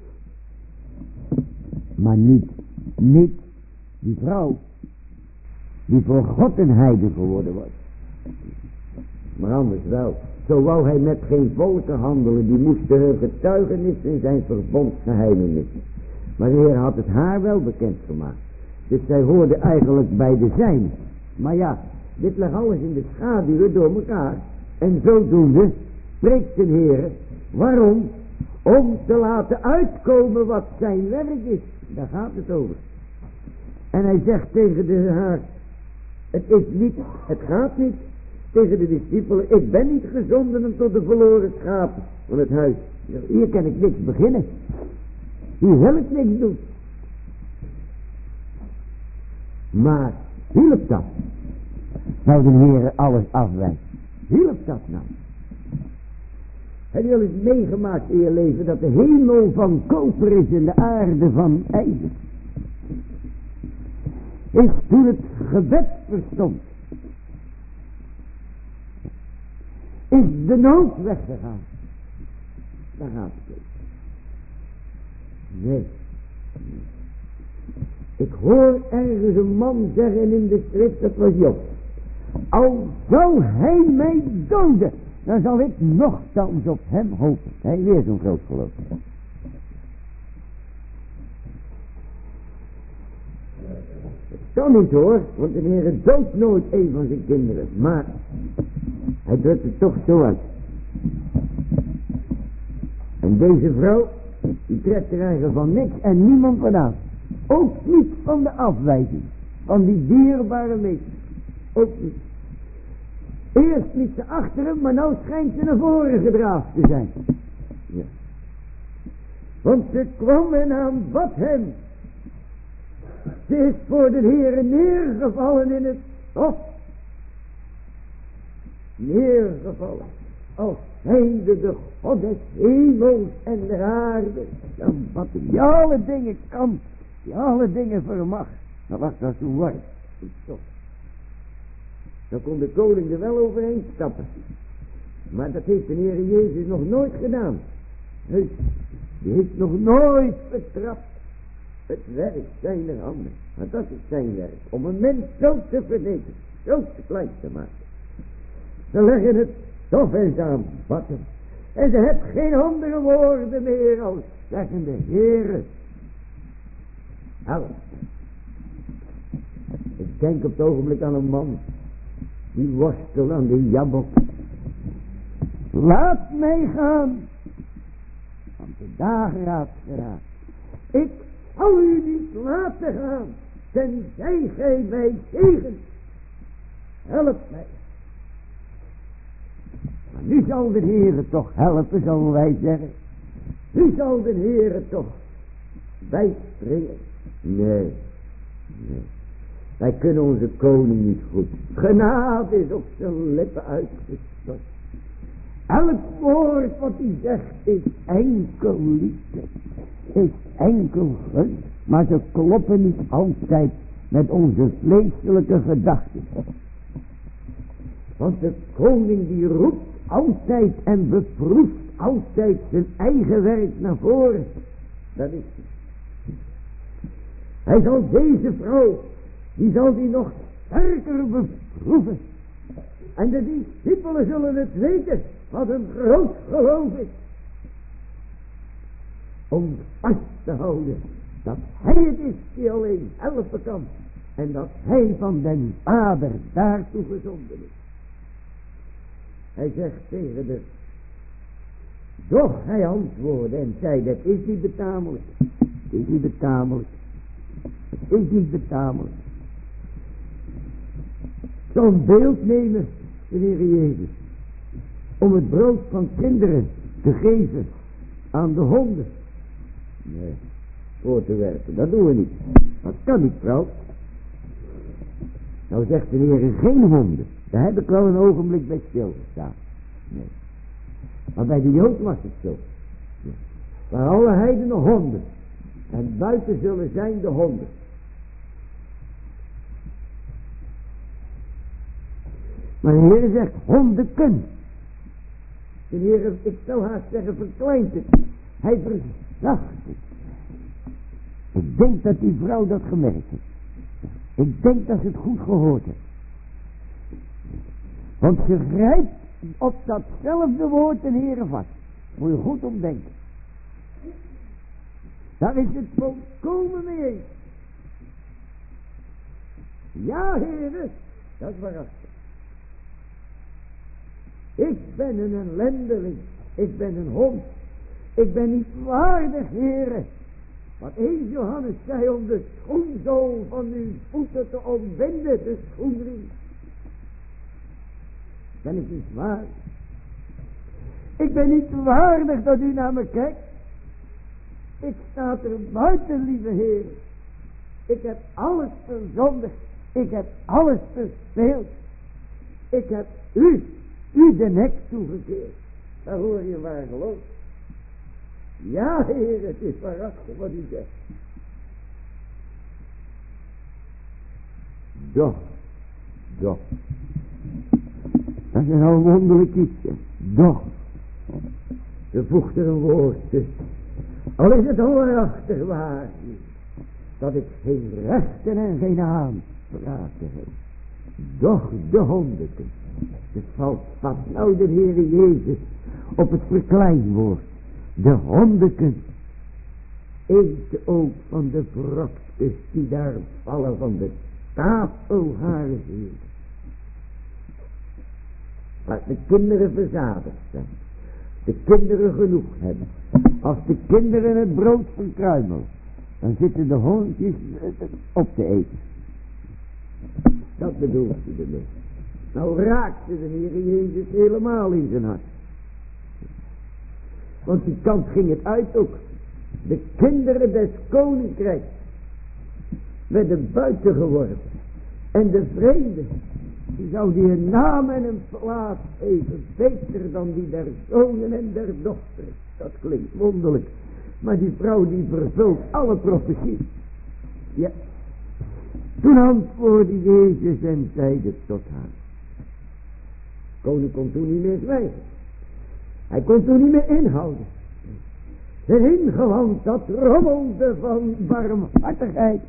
Maar niet, niet die vrouw die voor God een heiden geworden was. Maar anders wel. Zo wou hij met geen volken handelen. Die moesten hun getuigenis in zijn verbond geheimenis. Maar de Heer had het haar wel bekendgemaakt. Dus zij hoorde eigenlijk bij de zijnen. Maar ja, dit lag alles in de schaduwen door elkaar. En zodoende spreekt de Heer. Waarom? Om te laten uitkomen wat zijn werk is. Daar gaat het over. En hij zegt tegen de haar: het is niet, het gaat niet. Tegen de discipelen: ik ben niet gezonden tot de verloren schapen van het huis. Hier kan ik niks beginnen. Hier wil ik niks doen. Maar hielp dat? Nou, de Heer alles afwijst. Hielp dat nou? Heb je al eens meegemaakt in je leven dat de hemel van koper is en de aarde van ijzer? Is toen het gebed verstond, is de nood weggegaan? Daar gaat het over. Nee. Ik hoor ergens een man zeggen in de schrift, dat was Job: al zou hij mij doden, dan zal ik nochtans op hem hopen. Hij weer zo'n groot geloof. Het kan niet hoor, want de Heer doodt nooit een van zijn kinderen. Maar hij drukt het toch zo uit. En deze vrouw, die trekt er eigenlijk van niks en niemand vandaan. Ook niet van de afwijzing van die dierbare meester. Ook niet. Eerst liep ze achter hem, maar nou schijnt ze naar voren gedraafd te zijn. Ja. Want ze kwam en aanbad hem. Ze is voor de Heere neergevallen in het stof. Neergevallen. Als zijnde de God des hemels en de aarde. Dan wat die alle dingen kan. Die alle dingen vermag. Maar wacht, dat is toen warm. Stof. Dan kon de koning er wel overheen stappen. Maar dat heeft de Heer Jezus nog nooit gedaan. Heus, die heeft nog nooit betrapt het werk zijner handen. Maar dat is zijn werk. Om een mens zo te vernederen. Zo te klein te maken. Ze leggen het stof en ze aanvatten. En ze hebben geen andere woorden meer als zeggen de Heere. Help. Ik denk op het ogenblik aan een man die worstelt aan de Jabok. Laat mij gaan. dageraad geraakt. Ik zal u niet laten gaan, tenzij gij mij zegent. Help mij. Maar nu zal de Heere toch helpen, zullen wij zeggen. Nu zal de Heere toch bijspringen. Nee, nee. Wij kunnen onze koning niet goed. Genade is op zijn lippen uitgestort. Elk woord wat hij zegt is enkel liefde. Is enkel gunst. Maar ze kloppen niet altijd met onze vleeselijke gedachten. Want de koning die roept altijd en beproeft altijd zijn eigen werk naar voren. Dat is het. Hij zal deze vrouw, die zal die nog sterker beproeven. En de discipelen zullen het weten, wat een groot geloof is. Om vast te houden dat hij het is die alleen helpen kan. En dat hij van den Vader daartoe gezonden is. Hij zegt tegen de... Doch hij antwoordde en zei, dat is niet betamelijk. Het is niet betamelijk. Het is niet betamelijk. Ik zal een beeld nemen, de Heer Jezus. Om het brood van kinderen te geven aan de honden. Nee, voor te werken, dat doen we niet. Dat kan niet, vrouw. Nou zegt de Heer geen honden. Daar heb ik wel een ogenblik bij stilgestaan. Nee. Maar bij de Jood was het zo. Ja. Waar alle heidenen honden. En buiten zullen zijn de honden. Maar de Heer zegt hondenken. De Heer, ik zou haast zeggen, verkleint het. Hij verzacht het. Ik denk dat die vrouw dat gemerkt heeft. Ik denk dat ze het goed gehoord heeft. Want ze grijpt op datzelfde woord de Heere vast. Moet je goed omdenken. Daar is het volkomen mee eens. Ja, Heere, dat is waarachtig. Ik ben een ellendeling. Ik ben een hond. Ik ben niet waardig, Heere. Wat één Johannes zei om de schoenzool van uw voeten te ontbinden, de schoenriem. Ben ik niet waardig. Ik ben niet waardig dat u naar me kijkt. Ik sta er buiten, lieve Heer. Ik heb alles verzondigd. Ik heb alles verspeeld. Ik heb u, u de nek toegekeerd. Daar hoor je waar geloof. Ja, Heer, het is waarachtig wat u zegt. Doch, doch. Dat is een wonderlijk iets. Doch. Ze voegt er een woord tussen. Al is het waarachtig waar. Dat ik geen rechten en geen aanspraken heb. Doch de hondeken. Het valt vast nou de Heere Jezus op het verkleinwoord. De hondeken eet ook van de brokjes die daar vallen van de tafel haar ziel. Als de kinderen verzadigd zijn, de kinderen genoeg hebben, als de kinderen het brood verkruimelen, dan zitten de hondjes op te eten. Dat bedoelt ze ermee. Nou raakte de Heer Jezus helemaal in zijn hart. Want die kant ging het uit ook. De kinderen des koninkrijks werden buiten geworpen. En de vreemden, die zou die een naam en een plaats geven. Beter dan die der zonen en der dochters. Dat klinkt wonderlijk. Maar die vrouw die vervult alle profetie. Ja. Toen antwoordde Jezus en zeide tot haar. De koning kon toen niet meer zwijgen. Hij kon toen niet meer inhouden. Zijn ingewand dat rommelde van barmhartigheid.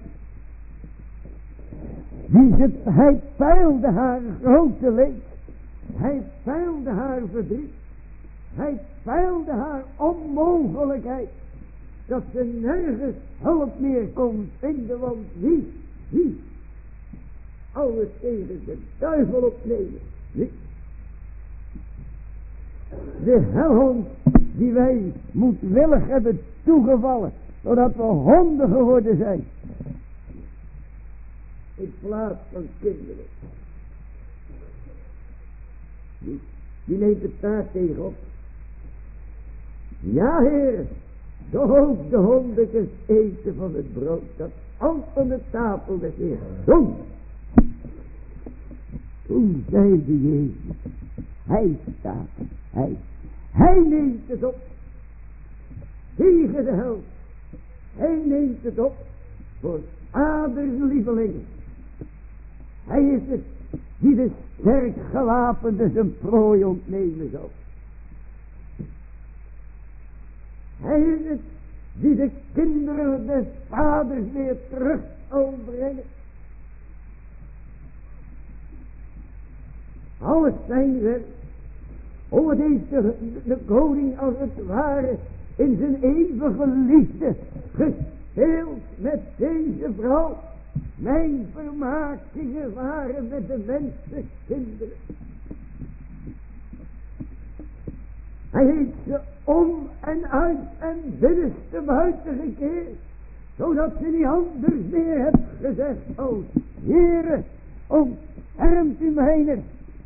Die zit, hij peilde haar grote leed. Hij peilde haar verdriet. Hij peilde haar onmogelijkheid. Dat ze nergens hulp meer kon vinden. Want wie, wie, alles tegen de duivel opnemen. Wie? De helhond die wij moedwillig hebben toegevallen, zodat we honden geworden zijn. In plaats van kinderen. Die, die neemt het taart tegen op. Ja, Heer, zo ook de hondetjes eten van het brood dat al van de tafel des Heer. Toen, toen zeide Jezus, hij staat, hij, hij neemt het op. Tegen de hel. Hij neemt het op voor vaders lievelingen. Hij is het die de sterk gewapende zijn prooi ontnemen zal. Hij is het die de kinderen des vaders weer terug zal brengen. Alles zijn werk. O, het heeft de, de koning als het ware in zijn eeuwige liefde gespeeld met deze vrouw. Mijn vermakingen waren met de mensenkinderen. Hij heeft ze om en uit en binnenste buiten gekeerd, zodat ze niet anders meer hebt gezegd. O, Heere, ontfermt u mijner.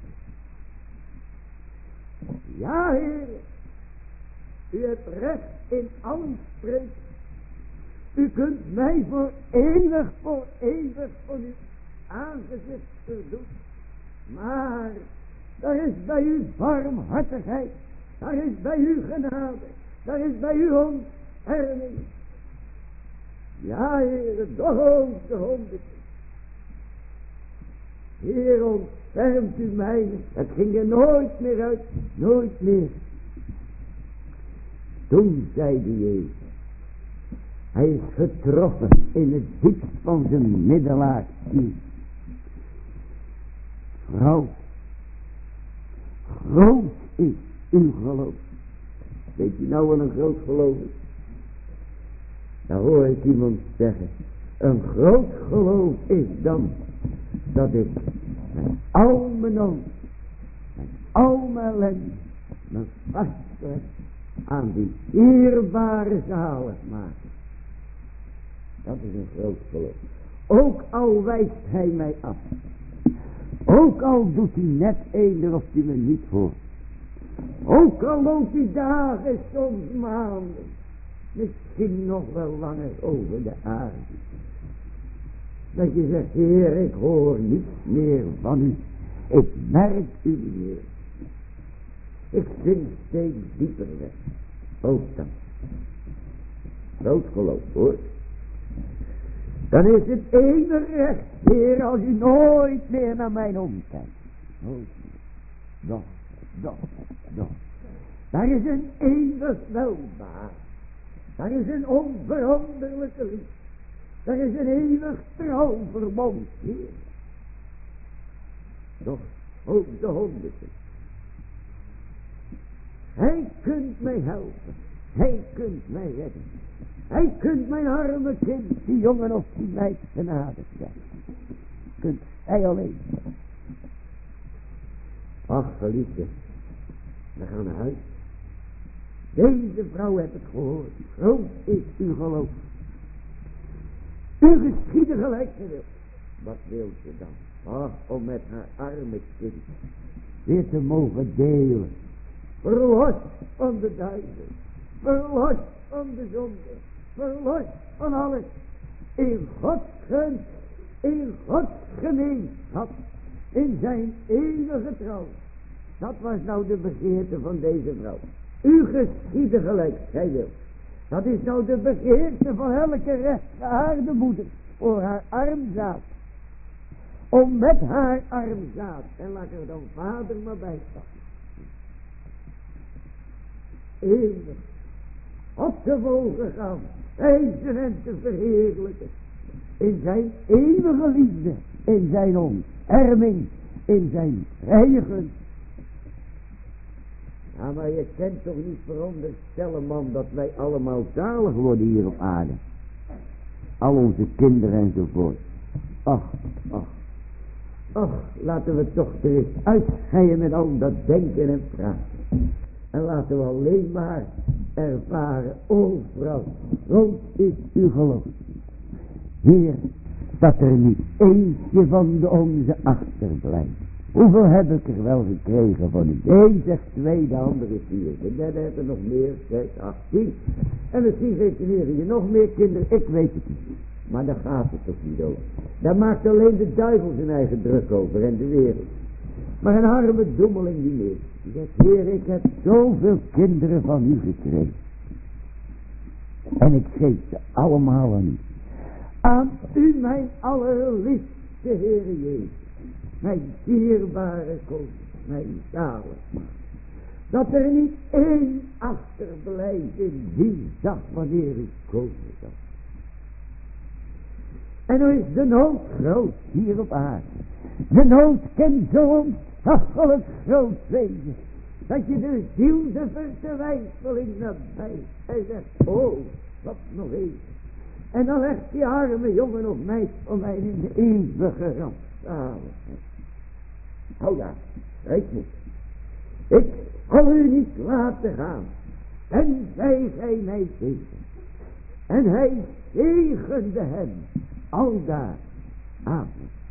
Ja, Heere, u hebt recht in allen spreken. U kunt mij voor eeuwig, voor eeuwig van uw aangezicht verdoen. Maar daar is bij u barmhartigheid. Daar is bij u genade. Daar is bij u ontferming. Ja, Heer, doch ook de honden. Heer, ontfermt u mij. Het ging er nooit meer uit. Nooit meer. Toen zeide Jezus. Hij is getroffen in het diepst van zijn middelaar. Vrouw, groot is uw geloof. Weet je nou wat een groot geloof is? Daar hoor ik iemand zeggen. Een groot geloof is dan dat ik met al mijn nood, met al mijn ellende, me vasttrek aan die eerbare zaligmaker. Dat is een groot geloof. Ook al wijst hij mij af. Ook al doet hij net eender of hij me niet hoort. Ook al loopt hij dagen, soms maanden. Misschien nog wel langer over de aarde. Dat je zegt, Heer, ik hoor niets meer van u. Ik merk u niet meer. Ik zink steeds dieper weg. Ook dan. Groot geloof, hoor. Dan is het eeuwig recht, Heer, als u nooit meer naar mij omkijkt. Nooit meer. Doch, doch, doch. Daar is een eeuwig welbaar. Daar is een onveranderlijke liefde. Daar is een eeuwig trouwverbond, Heer. Doch, ook de honderd. Hij kunt mij helpen. Hij kunt mij redden. Hij kunt mijn arme kind, die jongen of die meid, genade krijgen. Kunt hij alleen. Ach, geliefde, we gaan naar huis. Deze vrouw heeft het gehoord. Groot is uw geloof. U geschieden gelijk ze wil. Wat wil ze dan? Ach, om met haar arme kind weer te mogen delen. Verlost van de duivel. Verlost van de zonde. Verlost van alles. In Gods gunst. In Gods gemeenschap. In zijn eeuwige trouw. Dat was nou de begeerte van deze vrouw. U geschieden gelijk zij wil. Dat is nou de begeerte van elke rechtgeaarde moeder. Voor haar armzaad. Om met haar armzaad. En laat er dan vader maar bij staan. Eeuwig. Op te mogen gaan. Prijzen en te verheerlijken. In zijn eeuwige liefde. In zijn onterming. In zijn vrije gunst. Ja, maar je kent toch niet veronderstellen, man, dat wij allemaal zalig worden hier op aarde. Al onze kinderen enzovoort. Ach, ach. Ach, laten we toch er eens uitscheiden met al dat denken en praten. En laten we alleen maar ervaren, o vrouw, groot is uw geloof. Heer, dat er niet eentje van de onze achterblijft. Hoeveel heb ik er wel gekregen van u? Eén zegt twee, de andere vier. De derde heeft er nog meer, zes, achttien. En misschien rekeneren je nog meer kinderen, ik weet het niet. Maar daar gaat het toch niet over. Daar maakt alleen de duivel zijn eigen druk over en de wereld. Maar een arme dommeling die leert. Die zegt, Heer, ik heb zoveel kinderen van u gekregen. En ik geef ze allemaal aan u. Aan u, mijn allerliefste Heere Jezus. Mijn dierbare koning, mijn zaligmaker. Dat er niet één achterblijft in die dag wanneer u komen zal. En nu is de nood groot hier op aarde. De nood kan zo ontzaglijk groot wezen. Dat je de ziel, de vertwijfeling nabij. Hij zegt, oh, wat nog even. En dan legt die arme jongen of meid van mij in de eeuwige rampzaligheid. Hou daar, ik moet. Ik zal u niet laten gaan. Tenzij gij mij zegent. En hij zegende hem. Aldaar. Amen.